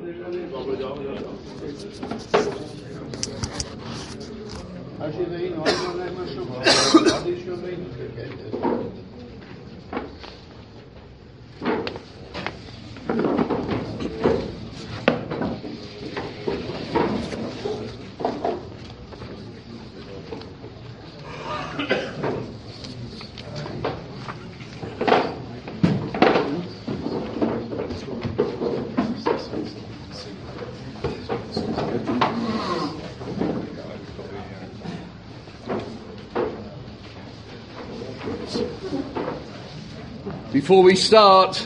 Before we start,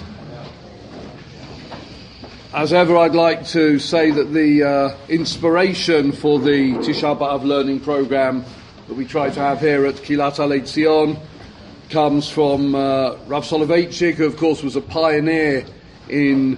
as ever, I'd like to say that the inspiration for the Tisha B'Av learning program that we try to have here at Kilat Alei Zion comes from Rav Soloveitchik, who of course was a pioneer in,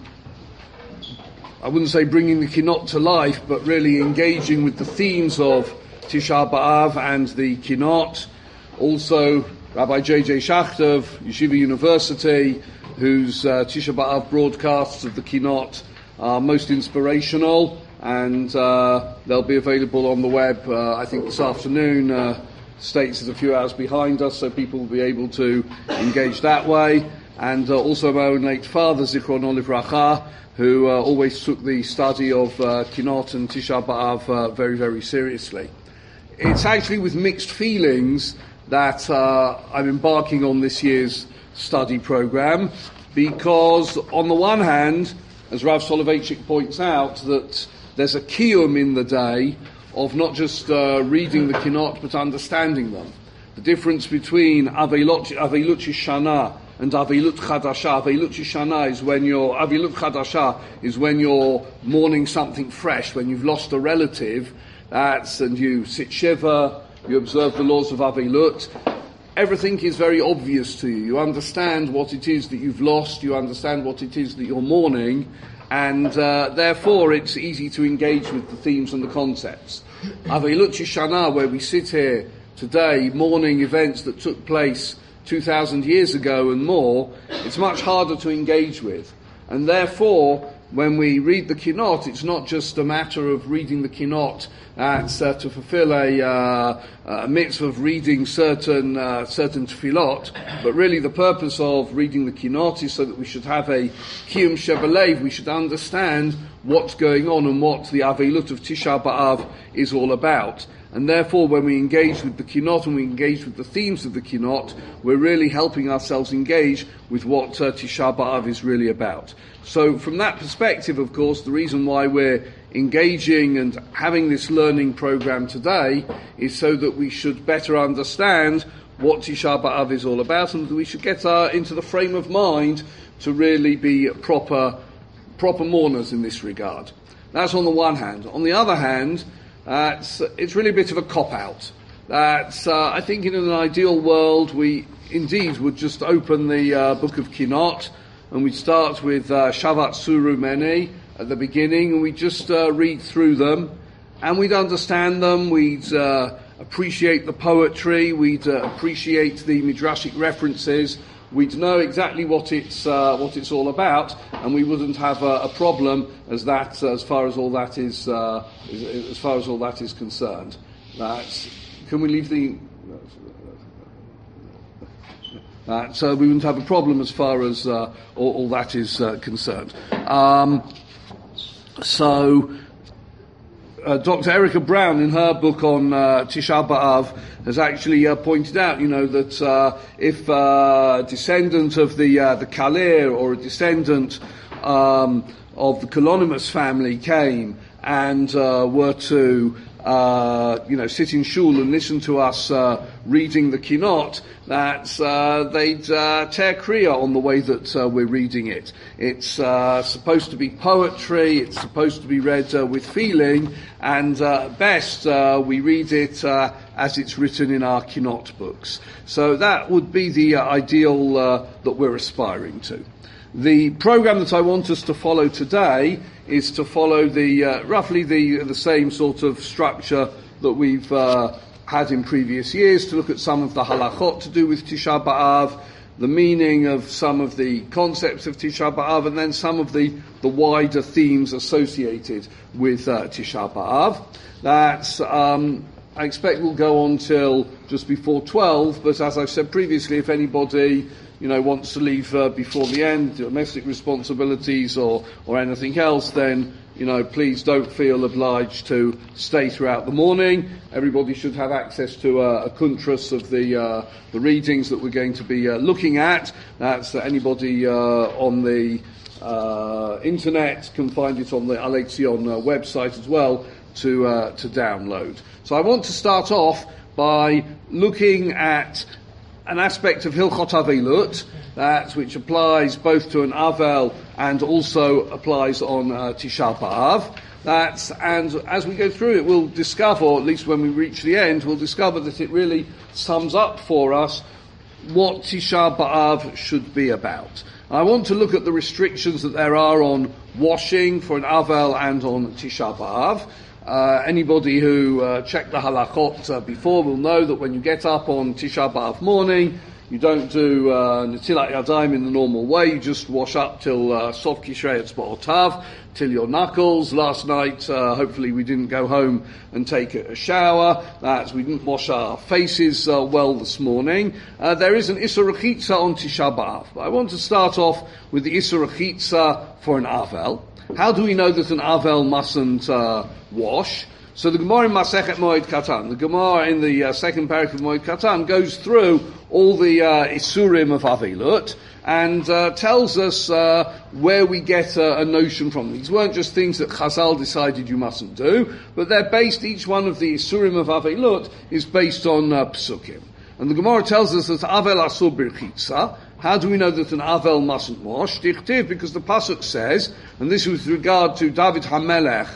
I wouldn't say bringing the Kinot to life, but really engaging with the themes of Tisha B'Av and the Kinot. Also, Rabbi J.J. Schachter of Yeshiva University, whose Tisha B'Av broadcasts of the Kinot are most inspirational, and they'll be available on the web, I think this afternoon. States is a few hours behind us, so people will be able to engage that way. And also my own late father, Zichrono Livracha, who always took the study of Kinot and Tisha B'Av very, very seriously. It's actually with mixed feelings that I'm embarking on this year's study program, because on the one hand, as Rav Soloveitchik points out, that there's a kiyum in the day of not just reading the Kinot, but understanding them. The difference between Aveilut Shana and Aveilut Chadasha. Aveilut Shana is when Aveilut Chadasha is when you're mourning something fresh, when you've lost a relative, and you sit shiva, you observe the laws of Aveilut. Everything is very obvious to you. You understand what it is that you've lost, you understand what it is that you're mourning, and therefore it's easy to engage with the themes and the concepts. Aveilut Shana, where we sit here today mourning events that took place 2,000 years ago and more, it's much harder to engage with. And therefore, when we read the Kinot, it's not just a matter of reading the Kinot to fulfill a mitzvah of reading certain tefillot, but really the purpose of reading the Kinot is so that we should have a kiyum shebelev. We should understand what's going on and what the Aveilut of Tisha B'Av is all about. And therefore, when we engage with the Kinot and we engage with the themes of the Kinot, we're really helping ourselves engage with what Tisha B'Av is really about. So from that perspective, of course, the reason why we're engaging and having this learning program today is so that we should better understand what Tisha B'Av is all about, and that we should get into the frame of mind to really be proper mourners in this regard. That's on the one hand. On the other hand, it's really a bit of a cop-out. I think in an ideal world we indeed would just open the book of Kinot and we'd start with Shavat Suru Meni at the beginning, and we'd just read through them and we'd understand them, we'd appreciate the poetry, we'd appreciate the midrashic references, we'd know exactly what it's all about, and we wouldn't have a problem as far as all that is concerned. Can we leave the? So we wouldn't have a problem as far as all that is concerned. Dr. Erica Brown, in her book on Tisha B'Av, has actually pointed out, that if a descendant of the Kalir or a descendant of the Kolonimus family came and were to sit in shul and listen to us reading the Kinot, that they'd tear kriya on the way that we're reading it. It's supposed to be poetry, it's supposed to be read with feeling, and best we read it as it's written in our Kinot books. So that would be the ideal that we're aspiring to. The program that I want us to follow today is to follow roughly the same sort of structure that we've had in previous years, to look at some of the halachot to do with Tisha B'Av, the meaning of some of the concepts of Tisha B'Av, and then some of the wider themes associated with Tisha B'Av. That's, I expect we'll go on till just before 12, but as I've said previously, if anybody wants to leave before the end, domestic responsibilities or anything else, then please don't feel obliged to stay throughout the morning. Everybody should have access to a kuntras of the readings that we're going to be looking at. That's anybody on the internet can find it on the Alei Tzion website as well to download. So I want to start off by looking at an aspect of Hilchot Avelut, which applies both to an Avel and also applies on Tisha B'Av. And as we go through it, we'll discover, or at least when we reach the end, we'll discover that it really sums up for us what Tisha B'Av should be about. I want to look at the restrictions that there are on washing for an Avel and on Tisha B'Av. Anybody who checked the halachot before will know that when you get up on Tisha B'Av morning, you don't do Netilat Yadayim in the normal way. You just wash up till Sof Kishrei Etzba'otav, till your knuckles. Last night, hopefully we didn't go home and take a shower. We didn't wash our faces well this morning. There is an Isur Rechitza on Tisha B'Av. But I want to start off with the Isur Rechitza for an Avel. How do we know that an Avel mustn't wash? So the Gemara in Masechet Moed Katan, the Gemara in the second parak of Moed Katan, goes through all the Isurim of Avelut and tells us where we get a notion from. These weren't just things that Chazal decided you mustn't do, but they're based, each one of the Isurim of Avelut is based on Psukim. And the Gemara tells us that Avel Asur Birchitza. How do we know that an Avel mustn't wash? Dichtiv, because the Pasuk says, and this was with regard to David HaMelech,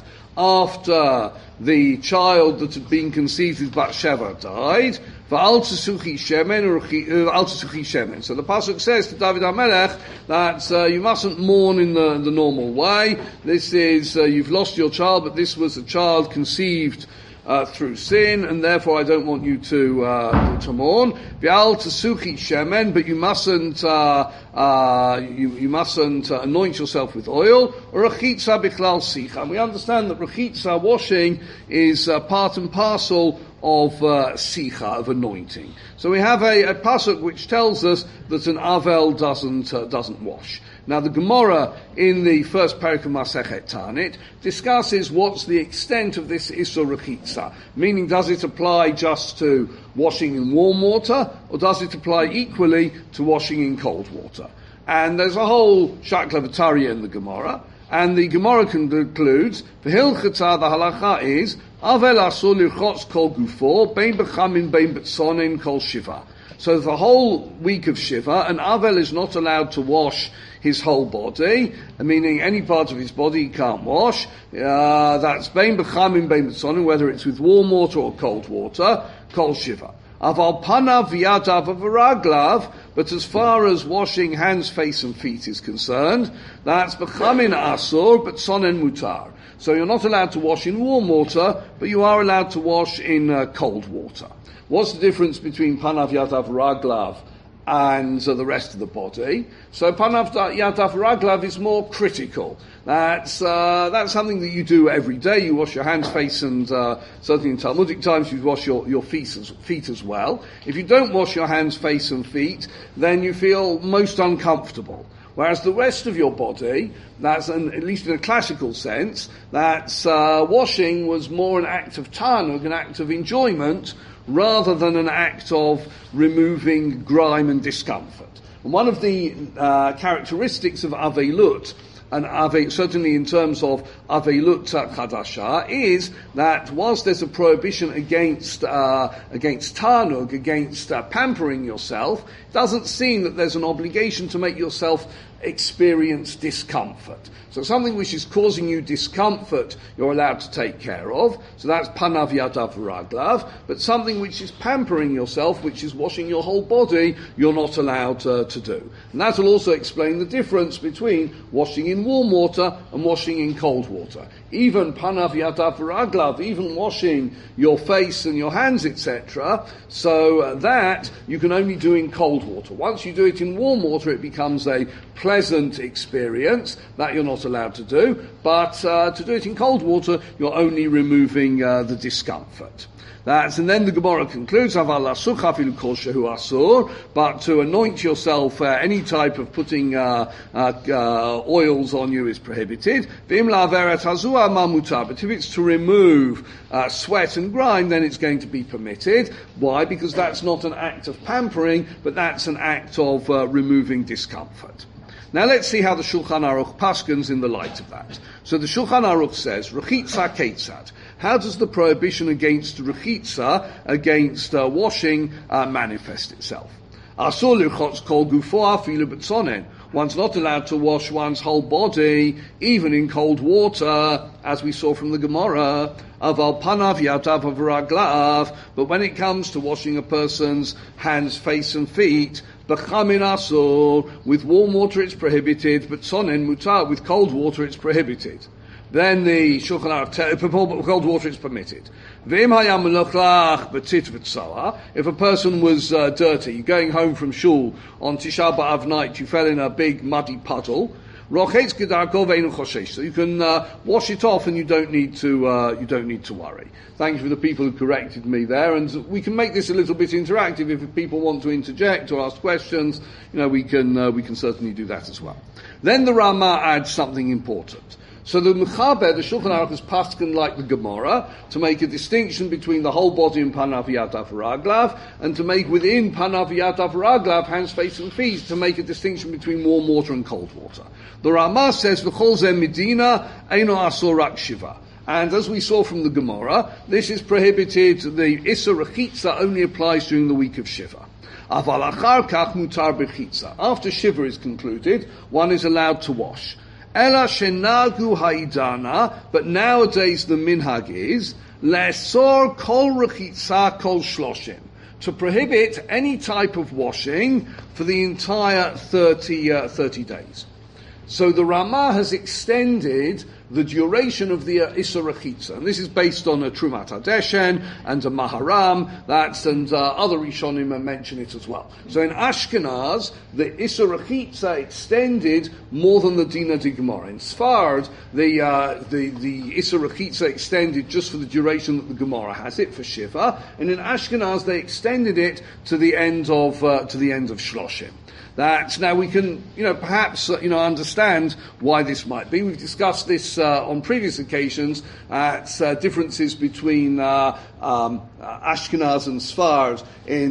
after the child that had been conceived with Bathsheba died, V'al Tzuchi Shemen. So the Pasuk says to David HaMelech that you mustn't mourn in the normal way. This is, you've lost your child, but this was a child conceived through sin, and therefore I don't want you to mourn. V'al Tzuchi Shemen, but you mustn't you mustn't anoint yourself with oil, or Rechitza Bichlal Sicha. And we understand that Rechitza, washing, is part and parcel of Sicha, of anointing. So we have a pasuk which tells us that an Avel doesn't wash. Now the Gemara in the first parak of Masechet Tanit discusses what's the extent of this Isur Rechitza, meaning does it apply just to washing in warm water, or does it apply equally to washing in cold water? And there's a whole Shaklavatari in the Gemara, and the Gemara concludes, V'hilchata, the halacha is, Avel asur lirchotz kol gufo, bein b'chamin bein b'tzonin kol shiva. So the whole week of Shiva, an Avel is not allowed to wash his whole body, meaning any part of his body he can't wash. That's bein b'chamin bein b'tzonin, whether it's with warm water or cold water, kol shiva. Aval panav v'yadav v'raglav, but as far as washing hands, face and feet is concerned, that's b'chamin asur, but sonen mutar. So you're not allowed to wash in warm water, but you are allowed to wash in cold water. What's the difference between panav yadav raglav and the rest of the body? So panav yadav raglav is more critical. That's something that you do every day. You wash your hands, face, and certainly in Talmudic times you wash your feet as well. If you don't wash your hands, face, and feet, then you feel most uncomfortable. Whereas the rest of your body, at least in a classical sense, washing was more an act of tanug, an act of enjoyment, rather than an act of removing grime and discomfort. And one of the characteristics of Avelut, and certainly in terms of Avelut Chadasha, is that whilst there's a prohibition against Tanug, against pampering yourself, it doesn't seem that there's an obligation to make yourself experience discomfort. So something which is causing you discomfort, you're allowed to take care of. So that's panav yadav raglav. But something which is pampering yourself, which is washing your whole body, you're not allowed to do. And that will also explain the difference between washing in warm water and washing in cold water. Even panav yadav raglav, even washing your face and your hands, etc. So that you can only do in cold water. Once you do it in warm water, it becomes a pleasant experience. That you're not allowed to do. But to do it in cold water, you're only removing the discomfort. And then the Gemara concludes, but to anoint yourself, any type of putting oils on you is prohibited. But if it's to remove sweat and grime, then it's going to be permitted. Why? Because that's not an act of pampering, but that's an act of removing discomfort. Now let's see how the Shulchan Aruch paskins in the light of that. So the Shulchan Aruch says, Rechitza Ketzad. How does the prohibition against Rechitza, against washing, manifest itself? Asur lirchotz kol gufo afilu b'tzonen. One's not allowed to wash one's whole body, even in cold water, as we saw from the Gemara. Aval panav yadav raglav. But when it comes to washing a person's hands, face and feet, b'chamin asur, with warm water it's prohibited, but tzonen mutar, with cold water it's prohibited. Then the Shulchan Aruch, cold water is permitted. If a person was dirty, you're going home from shul on Tisha B'Av night, you fell in a big muddy puddle, so you can wash it off and you don't need to worry. Thank you for the people who corrected me there, and we can make this a little bit interactive. If people want to interject or ask questions, we can certainly do that as well. Then the Rama adds something important. So the Mechaber, the Shulchan Aruch, is paskin like the Gemara, to make a distinction between the whole body and panav yadav raglav, and to make within panav yadav raglav, hands, face and feet, to make a distinction between warm water and cold water. The Rama says, V'chol zeh medina, eino asur rak shiva. And as we saw from the Gemara, this is prohibited, the Issa Rechitza only applies during the week of Shiva. Aval achar kach mutar b'chitza. After Shiva is concluded, one is allowed to wash. Ela shenagu haidana, but nowadays the minhag is le'sor kol rechitza kol shloshim, to prohibit any type of washing for the entire 30 days. So the Rama has extended the duration of the Issa Rechitza, and this is based on a Trumat Hadeshen and a Maharam, and other Rishonim mention it as well. So in Ashkenaz, the Issa Rechitza extended more than the Dina de Gemara. In Sfard, the Issa Rechitza extended just for the duration that the Gemara has it for Shiva, and in Ashkenaz they extended it to the end of Shloshim. That now we can, perhaps, understand why this might be. We've discussed this on previous occasions at differences between Ashkenaz and Sfard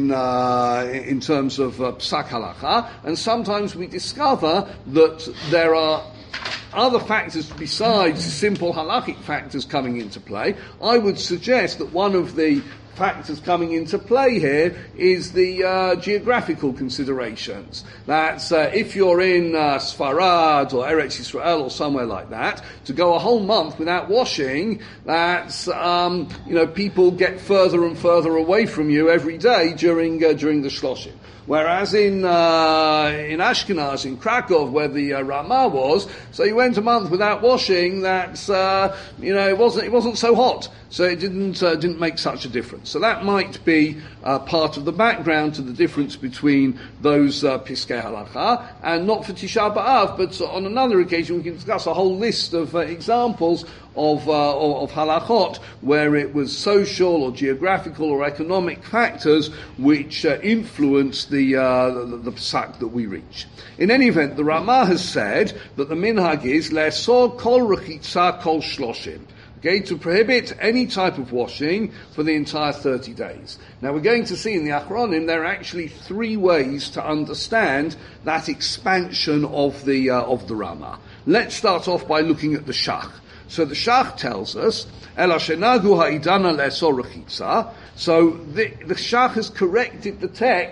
in terms of Psak Halacha, and sometimes we discover that there are other factors besides simple halachic factors coming into play. I would suggest that one of the factors coming into play here is the geographical considerations. That's if you're in Sfarad or Eretz Yisrael or somewhere like that, to go a whole month without washing, that's people get further and further away from you every day during the Shloshim. Whereas in Ashkenaz, in Krakow, where the Rama was, so you went a month without washing. That's it wasn't so hot, so it didn't make such a difference. So that might be part of the background to the difference between those Piskei Halacha, and not for Tisha B'Av, but on another occasion we can discuss a whole list of examples of halachot where it was social or geographical or economic factors which influenced the psak that we reach. In any event, the Rama has said that the minhag is le'sor kol rechitza kol shloshim. Okay, to prohibit any type of washing for the entire 30 days. Now we're going to see in the Achronim there are actually 3 ways to understand that expansion of the Rama. Let's start off by looking at the Shach. So the Shach tells us, Ela shenagu ha'idana le'sor rechitza. So the Shach has corrected the text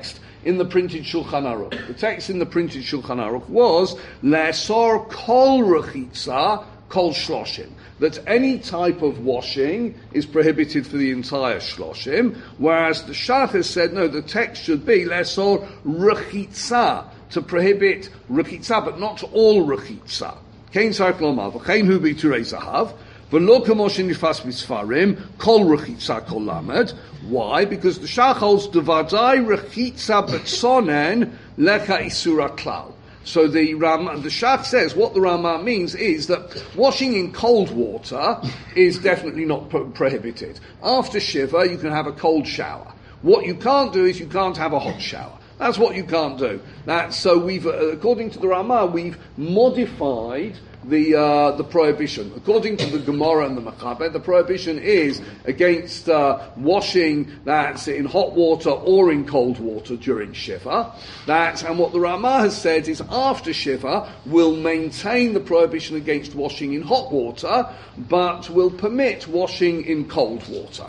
in the printed Shulchan Aruch. The text in the printed Shulchan Aruch was Le'asor kol rechitza kol shloshim, that any type of washing is prohibited for the entire shloshim, whereas the Shach has said, no, the text should be Le'asor rechitza, to prohibit rechitza, but not all rechitza. Kein tzarich lomar, v'chein hu b'turei zahav, v'lo kamo shenifas b'sfarim, kol rechitza kol lamed. Why? Because the Shach holds devadai rechitza b'tzonen lecha isura klal. So the Shach says what the Rama means is that washing in cold water is definitely not prohibited. After Shiva, you can have a cold shower. What you can't do is you can't have a hot shower. That's what you can't do. So we've, according to the Rama, we've modified the prohibition. According to the Gemara and the Mechaber, the prohibition is against washing that's in hot water or in cold water during Shiva. And what the Rama has said is after Shiva, we'll maintain the prohibition against washing in hot water, but will permit washing in cold water.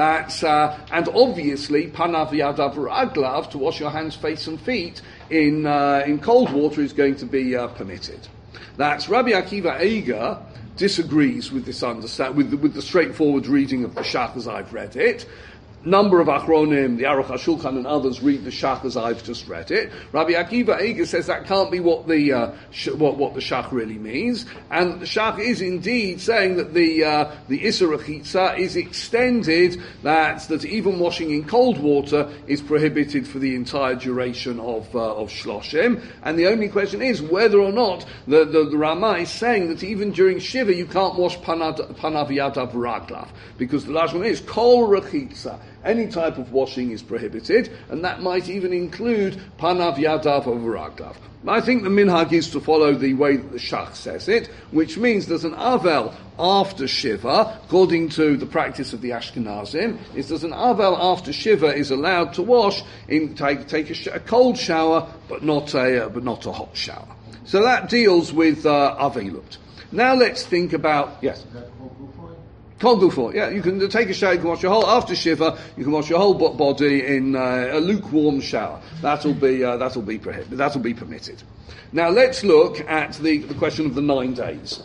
And obviously, panav yadav raglav, to wash your hands, face and feet in cold water is going to be permitted. Rabbi Akiva Eiger disagrees with this with the straightforward reading of the Shach as I've read it. Number of Achronim, the Aruch HaShulchan and others read the Shach as I've just read it. Rabbi Akiva Eiger says that can't be what the Shach really means, and the Shach is indeed saying that the Isser Rechitza is extended, that even washing in cold water is prohibited for the entire duration of Shloshim, and the only question is whether or not the Rama is saying that even during Shiva you can't wash Panav Yadav Raglav, because the last one is Kol Rechitza. Any type of washing is prohibited, and that might even include Panav Yadav over Raglav. I think the minhag is to follow the way that the Shach says it, which means there's an Avel after Shiva, according to the practice of the Ashkenazim, is there's an Avel after Shiva is allowed to wash, take a cold shower, but not a hot shower. So that deals with Avelut. Now let's think about, yes. Kol gufo, yeah, you can take a shower, you can wash your whole, after Shiva, you can wash your whole body in a lukewarm shower. That'll be permitted. Now let's look at the question of the 9 days.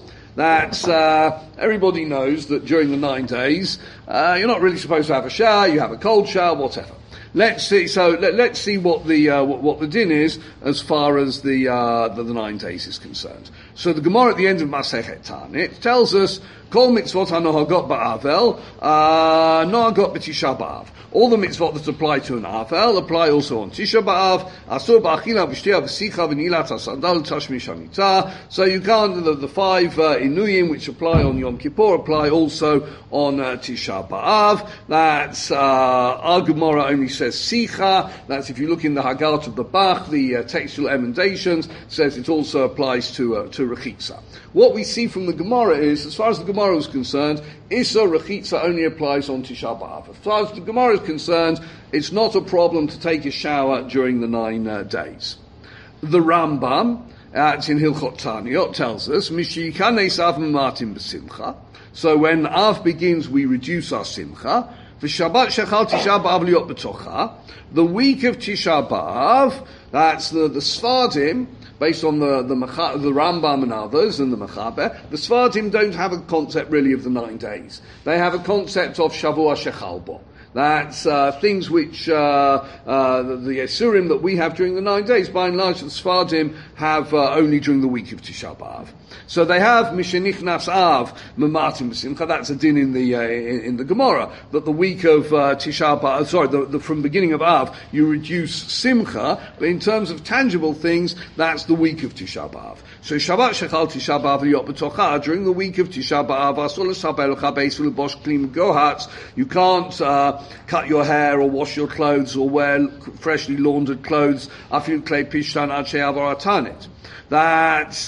Everybody knows that during the 9 days, you're not really supposed to have a shower, you have a cold shower, whatever. Let's see. So let's see what the din is as far as the 9 days is concerned. So the Gemara at the end of Masechet Tanit tells us Kol mitzvot hanohagot ba'avel nohagot b'tisha b'av. All the mitzvot that apply to an avel apply also on Tisha B'av. Asur ba'achila v'shtia v'sicha v'nilat ha'sandal tashmish ha'mitzah. So you can't, the 5 inuyim which apply on Yom Kippur apply also on Tisha B'av. That's our Gemara only says sicha. That's if you look in the Haggadah of the Bach, the textual emendations, says it also applies to Rechitza. What we see from the Gemara is, as far as the Gemara is concerned, Issa Rechitza only applies on Tisha B'av. As far as the Gemara is concerned, it's not a problem to take a shower during the 9 days. The Rambam, it's in Hilchot Taniyot, tells us, Mishikanei Sav Matim B'Simcha. So when Av begins, we reduce our Simcha. V'Shabbat Shechal Tisha B'Av Liot B'Tocha. The week of Tisha B'Av, that's the Sfardim, based on the Rambam and others, and the Mechaber, the Sfardim don't have a concept really of the 9 days. They have a concept of Shavua Shechal Bo. That's things which the Yisurim that we have during the 9 days, by and large, the Sfardim have only during the week of Tisha B'Av. So they have Mishenichnas Av Mematim B'Simcha. That's a din in the Gemara that the week of Tisha B'Av, from beginning of Av, you reduce Simcha. But in terms of tangible things, that's the week of Tisha B'Av. So Shabbat Shechal Tisha B'Av Liot B'Tocha, during the week of Tisha B'Av, Asur L'Sabel Chabeis V'Lebosh Klim Gohatz. You can't cut your hair or wash your clothes or wear freshly laundered clothes. Afil Klei Pishtan Ad She'avar Atanit. That's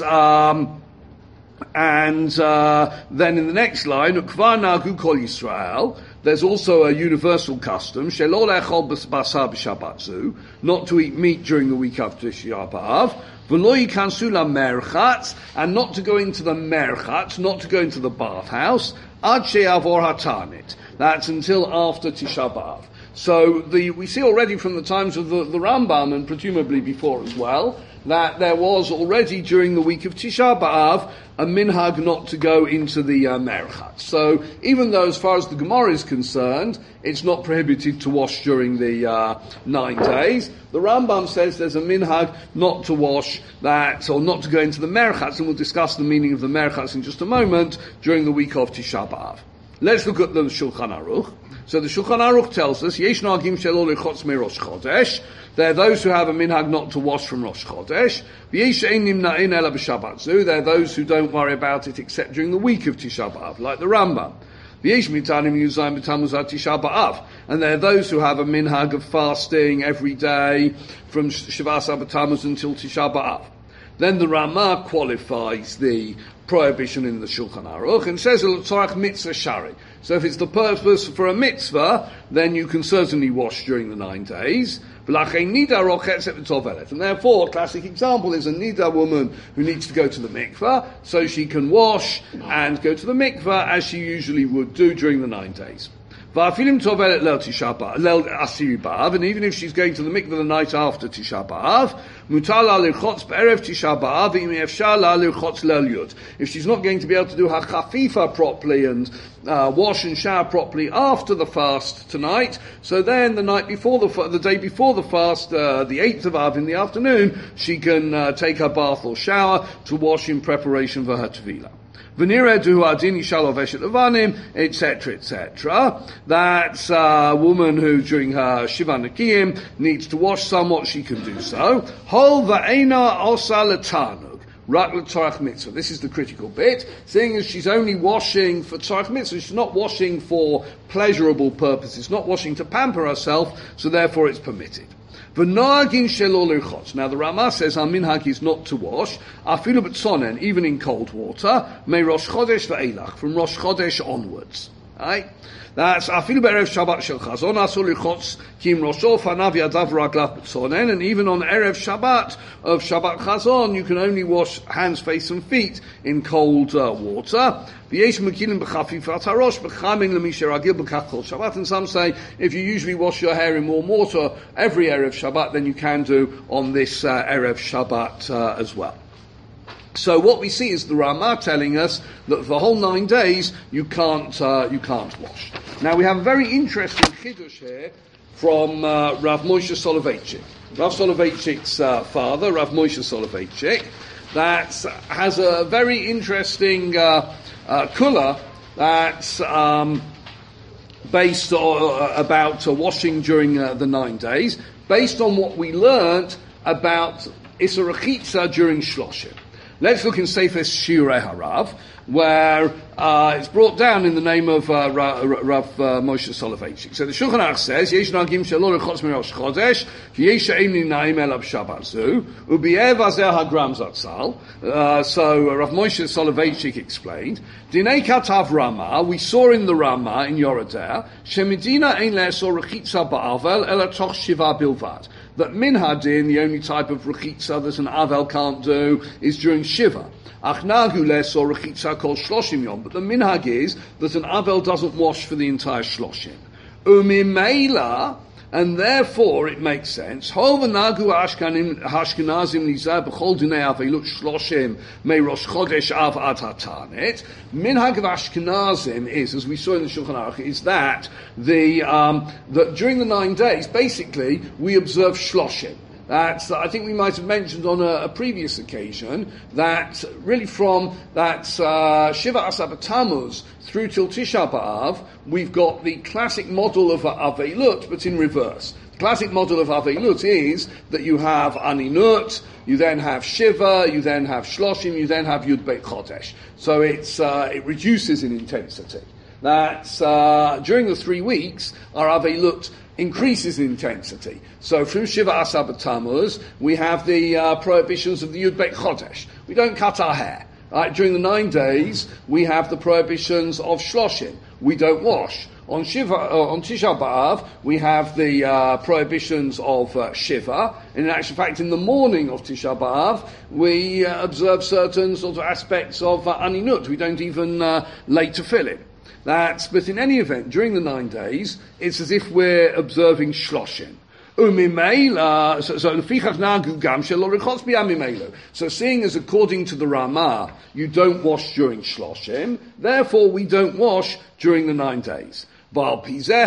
and then in the next line, Kvar Nagu Kol Yisrael, there's also a universal custom, Shelo Le'echol Basar B'Shabbatzu, not to eat meat during the week after Tisha B'Av, V'lo Yikansu LaMerchatz, and not to go into the Merchatz, not to go into the bathhouse, Ad She'avor Hatanit. That's until after Tisha B'Av. So we see already from the times of the Rambam, and presumably before as well, that there was already during the week of Tisha B'Av a minhag not to go into the merchat. So even though as far as the Gemara is concerned, it's not prohibited to wash during the 9 days, the Rambam says there's a minhag not to wash that, or not to go into the merchats, and we'll discuss the meaning of the merchats in just a moment, during the week of Tisha B'Av. Let's look at the Shulchan Aruch. So the Shulchan Aruch tells us, Yesh nagim shelo lechotz me Rosh Chodesh. There are those who have a minhag not to wash from Rosh Chodesh. V'yesh ein nimna'in ela b'Shabbat zu. There are those who don't worry about it except during the week of Tisha B'Av, like the Rambam. V'yesh mitanim yuzayim b'tamuz ad Tisha B'Av. And there are those who have a minhag of fasting every day from Shavas B'Tamuz until Tisha B'Av. Then the Ramah qualifies the prohibition in the Shulchan Aruch and says tzorach mitzvah shari. So if it's the purpose for a mitzvah, then you can certainly wash during the 9 days. And therefore, a classic example is a nida woman who needs to go to the mikveh, so she can wash and go to the mikveh as she usually would do during the 9 days. And even if she's going to the mikveh the night after Tisha B'Av, if she's not going to be able to do her chafifa properly and wash and shower properly after the fast tonight, so then the night before the day before the fast, the 8th of Av in the afternoon, she can take her bath or shower to wash in preparation for her tevilah. Etc., etc. That's a woman who during her Shiva Nekiyim needs to wash somewhat, she can do so. This is the critical bit. Seeing as she's only washing for tzarech mitzvah, she's not washing for pleasurable purposes, not washing to pamper herself, so therefore it's permitted. Now the Ramah says our minhag is not to wash, afilu b'tzonen, even in cold water, may Rosh Chodesh ve'elach, from Rosh Chodesh onwards. Right? That's afilu be'erev Shabbat shel Chazon asur lichotz kim rosho fanav yadav raglav b'tzonen, and even on Erev Shabbat of Shabbat Chazon, you can only wash hands, face and feet in cold water. And some say, if you usually wash your hair in warm water every Erev Shabbat, then you can do on this Erev Shabbat as well. So what we see is the Ramah telling us that for the whole 9 days you can't wash. Now we have a very interesting chiddush here from Rav Moshe Soloveitchik. Rav Soloveitchik's father, Rav Moshe Soloveitchik, that has a very interesting kula that's based about washing during the 9 days, based on what we learnt about Isser Rechitza during Shloshim. Let's look in Sefer Shirei Harav, where it's brought down in the name of Rav Moshe Soloveitchik. So the Shulchan Aruch says, Yesh nagim shelo lechotz mirosh chodesh, v'yesh she'ein nimna'im elav Shabbat zu, u'b'yev hazeh hagram zatzal. So Rav Moshe Soloveitchik explained, Dinei katav Rama, we saw in the Rama in Yoredeh, shemedina ein le'esor rechitza ba'avel ela toch shiva bilvad. That minhadin, the only type of rechitza that an avel can't do, is during Shiva. Achnagu les or rechitza kol shloshim yom. But the minhag is that an avel doesn't wash for the entire shloshim. Umimela, and therefore it makes sense. Hovanagu hashkenazim nizah b'chol dinei avelut shloshim me rosh chodesh av ad hatanet. Minhag of Ashkenazim is, as we saw in the Shulchan Aruch, is that that during the 9 days, basically, we observe shloshim. That's, I think we might have mentioned on a previous occasion, that really from that Shiva Asar B'Tammuz through till Tisha B'Av, we've got the classic model of Avelut, but in reverse. The classic model of Avelut is that you have Aninut, you then have Shiva, you then have Shloshim, you then have Yud Beit Chodesh. So it reduces in intensity. That's during the 3 weeks, our Avelut increases in intensity. So from Shiva Asar B'Tammuz, we have the prohibitions of the Yud Beit Chodesh. We don't cut our hair. During the 9 days, we have the prohibitions of Shloshim. We don't wash. On Tisha B'Av, we have the prohibitions of Shiva. In actual fact, in the morning of Tisha B'Av, we observe certain sort of aspects of Aninut. We don't even lay tefillin. But in any event, during the 9 days, it's as if we're observing Shloshim. So seeing as according to the Ramah, you don't wash during Shloshim, therefore we don't wash during the 9 days. So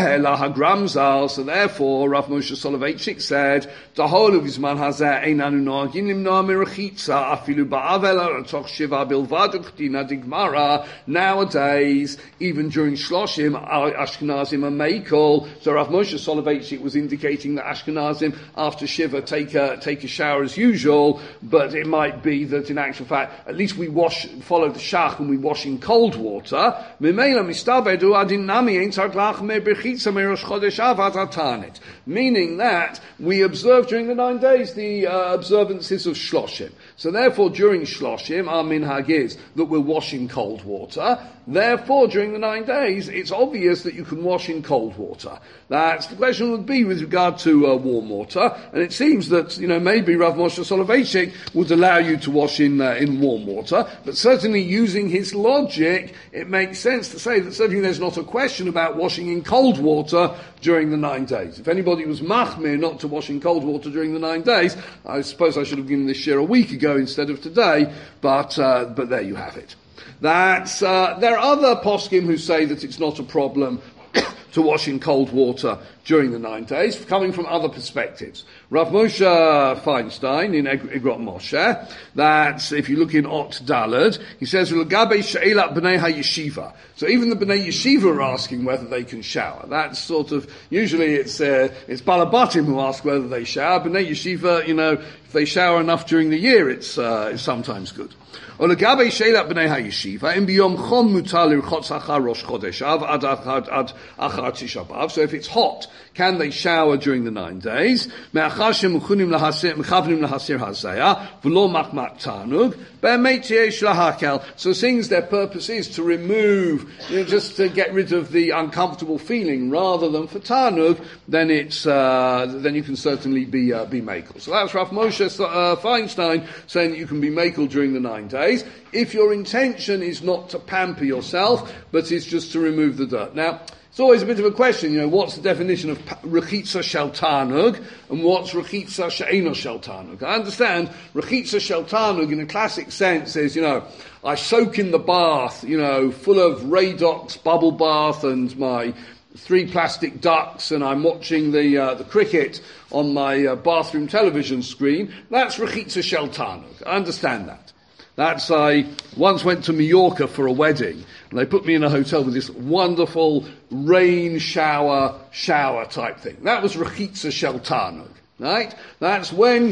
therefore, Rav Moshe Soloveitchik said, the whole of his man hazeh einanu noagin limnoa merechitza afilu ba'avel toch shiva bilvad uchtina digmara. Nowadays, even during Shloshim, Ashkenazim are meikol. So Rav Moshe Soloveitchik was indicating that Ashkenazim after Shiva take a shower as usual, but it might be that in actual fact, at least we follow the shach and we wash in cold water. Memeila mistabedu adin nami ein meaning that we observe during the 9 days the observances of Shloshim. So therefore, during Shloshim, our minhag is that we're washing cold water. Therefore, during the 9 days, it's obvious that you can wash in cold water. The question would be with regard to warm water, and it seems that maybe Rav Moshe Soloveitchik would allow you to wash in warm water, but certainly using his logic, it makes sense to say that certainly there's not a question about washing in cold water during the 9 days. If anybody was machmir not to wash in cold water during the 9 days, I suppose I should have given this shir a week ago instead of today, but there you have it. There are other poskim who say that it's not a problem to wash in cold water during the 9 days, coming from other perspectives. Rav Moshe Feinstein in Igrot Moshe, that if you look in Ot Dalad, he says, L'gabe she'elat b'nei ha'yeshiva. So even the b'nei yeshiva are asking whether they can shower. That's sort of, usually it's Balabatim who ask whether they shower. B'nei yeshiva, if they shower enough during the year, it's sometimes good. So if it's hot, can they shower during the 9 days? So seeing their purpose is to remove, just to get rid of the uncomfortable feeling rather than for tanug, then then you can certainly be makel. So that's Rav Moshe Feinstein saying that you can be makel during the 9 days if your intention is not to pamper yourself, but is just to remove the dirt. Now, it's always a bit of a question, what's the definition of rechitza shel tanug and what's rechitza she'eno shel tanug? I understand rechitza shel tanug in a classic sense is, I soak in the bath, full of Radox bubble bath and my 3 plastic ducks, and I'm watching the cricket on my bathroom television screen. That's rechitza shel tanug. I understand that. I once went to Mallorca for a wedding, and they put me in a hotel with this wonderful rain shower type thing. That was rechitza shel tanug, right? That's when,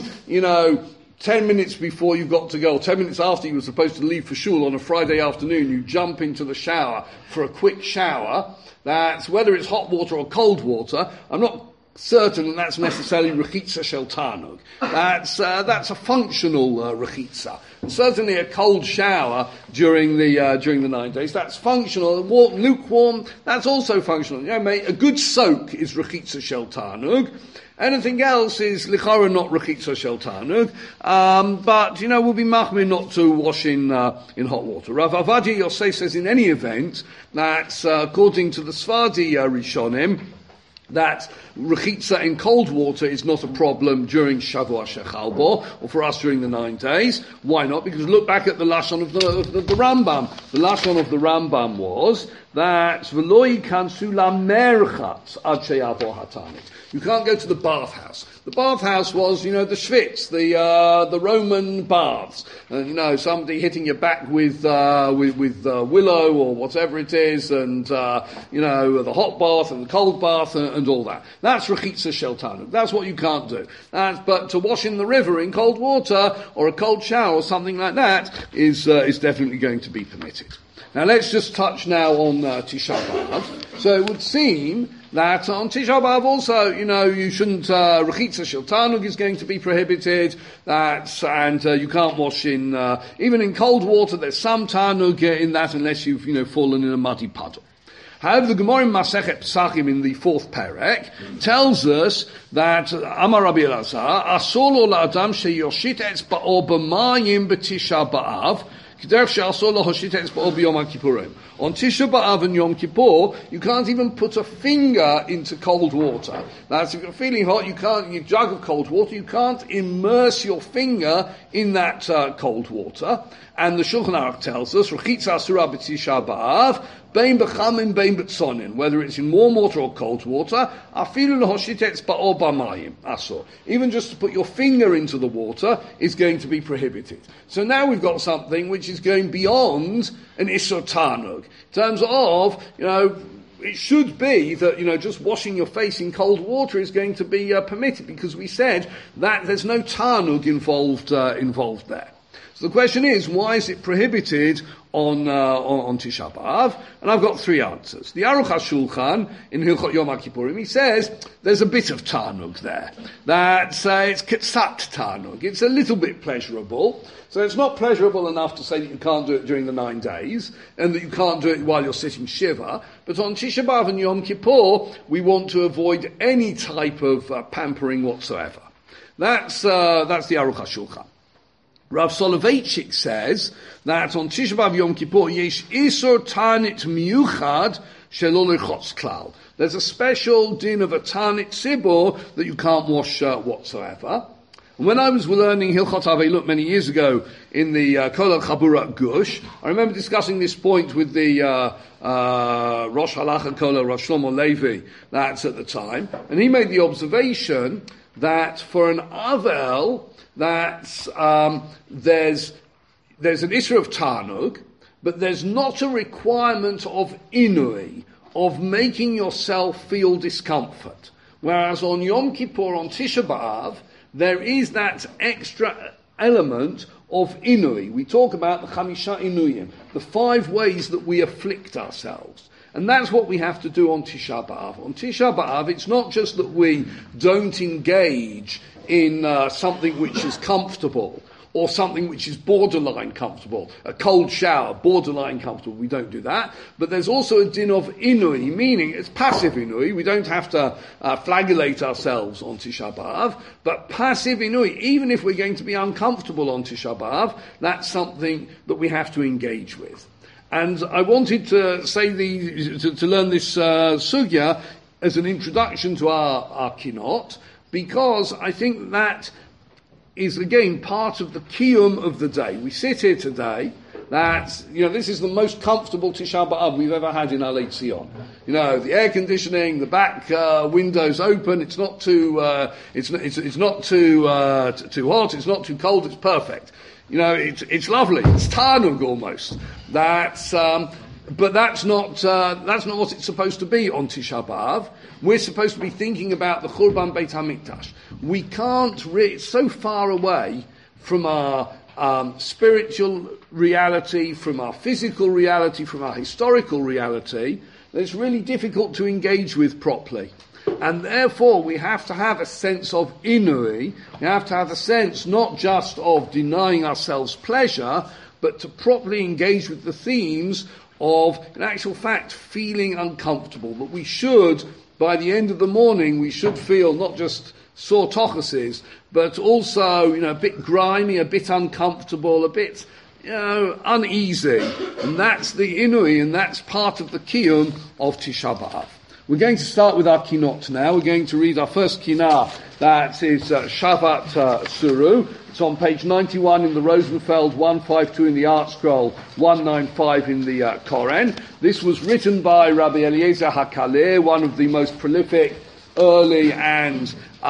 10 minutes before you got to go, or 10 minutes after you were supposed to leave for shul on a Friday afternoon, you jump into the shower for a quick shower. That's whether it's hot water or cold water. I'm not certain that that's necessarily rechitza shel tanug. That's a functional rechitza. And certainly a cold shower during the 9 days, that's functional. Lukewarm, that's also functional. A good soak is rechitza shel tanug. Anything else is lichara not rechitza shel tanug, but we'll be machmir not to wash in hot water. Rav Avadia Yosef says in any event that according to the Sfardi Rishonim, that rechitza in cold water is not a problem during Shavua Shechal Bo, or for us during the 9 days. Why not? Because look back at the Lashon of the Rambam. The Lashon of the Rambam was that v'lo yikansu lamerchatz ad sheyavo hatanit. You can't go to the bathhouse. The bathhouse was, the schwitz, the Roman baths. Somebody hitting your back with willow or whatever it is, and, the hot bath and the cold bath and all that. That's rechitza shel tanug. That's what you can't do. But to wash in the river in cold water or a cold shower or something like that is definitely going to be permitted. Now let's just touch now on Tisha B'Av. So it would seem that on Tisha B'Av also, you shouldn't, rechitza shel tanug is going to be prohibited, and you can't wash in, even in cold water, there's some tanug in that unless you've, fallen in a muddy puddle. However, the Gemara in Masechet Pesachim in the 4th perek tells us that Amar Rabbi Elazar, asur lo la'adam sheyoshit etzba'o b'mayim b'Tisha B'Av, On Tisha B'Av and Yom Kippur, you can't even put a finger into cold water. That's if you're feeling hot, you jug of cold water, you can't immerse your finger in that cold water. And the Shulchan Aruch tells us, Rechitza Asura B'Tisha B'Av, Bein B'Chamin, Bein B'Tzonin, whether it's in warm water or cold water, Afilu L'Hoshitetz Ba'or B'Mayim, Asur. Even just to put your finger into the water is going to be prohibited. So now we've got something which is going beyond an Isur Tanug. In terms of, it should be that, just washing your face in cold water is going to be permitted, because we said that there's no Tanug involved there. So the question is, why is it prohibited on Tisha B'Av? And I've got three answers. The Aruch HaShulchan in Hilchot Yom HaKippurim, he says there's a bit of Tanug there. It's Ketzat Tanug. It's a little bit pleasurable. So it's not pleasurable enough to say that you can't do it during the 9 days, and that you can't do it while you're sitting Shiva. But on Tisha B'Av and Yom Kippur, we want to avoid any type of pampering whatsoever. That's the Aruch HaShulchan. Rav Soloveitchik says that on Tisha B'Av Yom Kippur, yesh isur tanit miyuchad shelo lechotz klal. There's a special din of a tanit tzibur that you can't wash whatsoever. And when I was learning Hilchot Avelut many years ago in the Kol Chabura Gush, I remember discussing this point with the Rosh Halacha Kol Rav Shlomo Levi, that's at the time, and he made the observation that for an Avel, there's an issue of Tanug, but there's not a requirement of inui, of making yourself feel discomfort. Whereas on Yom Kippur, on Tisha B'Av, there is that extra element of inui. We talk about the Chamisha Inuyim, the 5 ways that we afflict ourselves. And that's what we have to do on Tisha B'Av. On Tisha B'Av, it's not just that we don't engage in something which is comfortable, or something which is borderline comfortable. A cold shower, borderline comfortable, we don't do that. But there's also a din of inui, meaning it's passive inui. We don't have to flagellate ourselves on Tisha B'Av, but passive inui, even if we're going to be uncomfortable on Tisha B'Av, that's something that we have to engage with. And I wanted to say to learn this sugya as an introduction to our kinot, because I think that is again part of the kiyum of the day. We sit here today. This is the most comfortable Tisha B'Av we've ever had in Alei Tzion. The air conditioning, the back windows open. It's not too it's not too hot. It's not too cold. It's perfect. It's lovely. It's Tanug almost. But that's not what it's supposed to be on Tisha B'Av. We're supposed to be thinking about the Churban Beit HaMikdash. We can't it's so far away from our spiritual reality, from our physical reality, from our historical reality, that it's really difficult to engage with properly. And therefore, we have to have a sense of inui. We have to have a sense not just of denying ourselves pleasure, but to properly engage with the themes of, in actual fact, feeling uncomfortable. That we should, by the end of the morning, we should feel not just sore tochuses, but also, a bit grimy, a bit uncomfortable, a bit, uneasy. And that's the inui, and that's part of the kiyum of Tisha B'Av. We're going to start with our kinot now. We're going to read our first kinah, that is Shavat Suru. It's on page 91 in the Rosenfeld, 152 in the Art Scroll, 195 in the Koren. This was written by Rabbi Eliezer HaKaleh, one of the most prolific, early and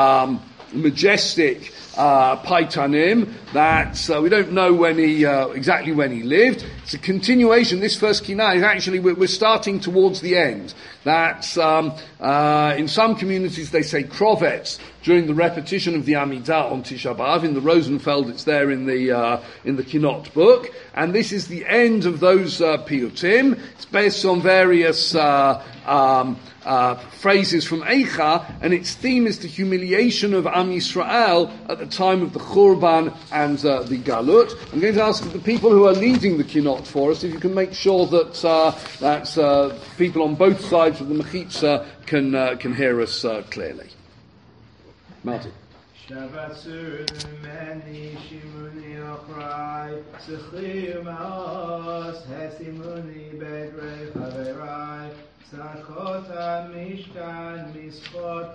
majestic Paitanim, that we don't know when exactly when he lived. It's a continuation. This first kinah is actually, we're starting towards the end. That in some communities they say krovets during the repetition of the Amidah on Tisha B'Av. In the Rosenfeld, it's there in the Kinot book, and this is the end of those piyutim. It's based on various phrases from Eicha, and its theme is the humiliation of Am Yisrael at the time of the Churban and the Galut. I'm going to ask the people who are leading the Kinot for us if you can make sure that people on both sides of the Mechitza can hear us clearly. Martin. Shabbat Sur Meni Shimuni Ochrai Suchi Umaos, Hesimuni Bedrei Chaverai, Sarkota Mishkan Miskot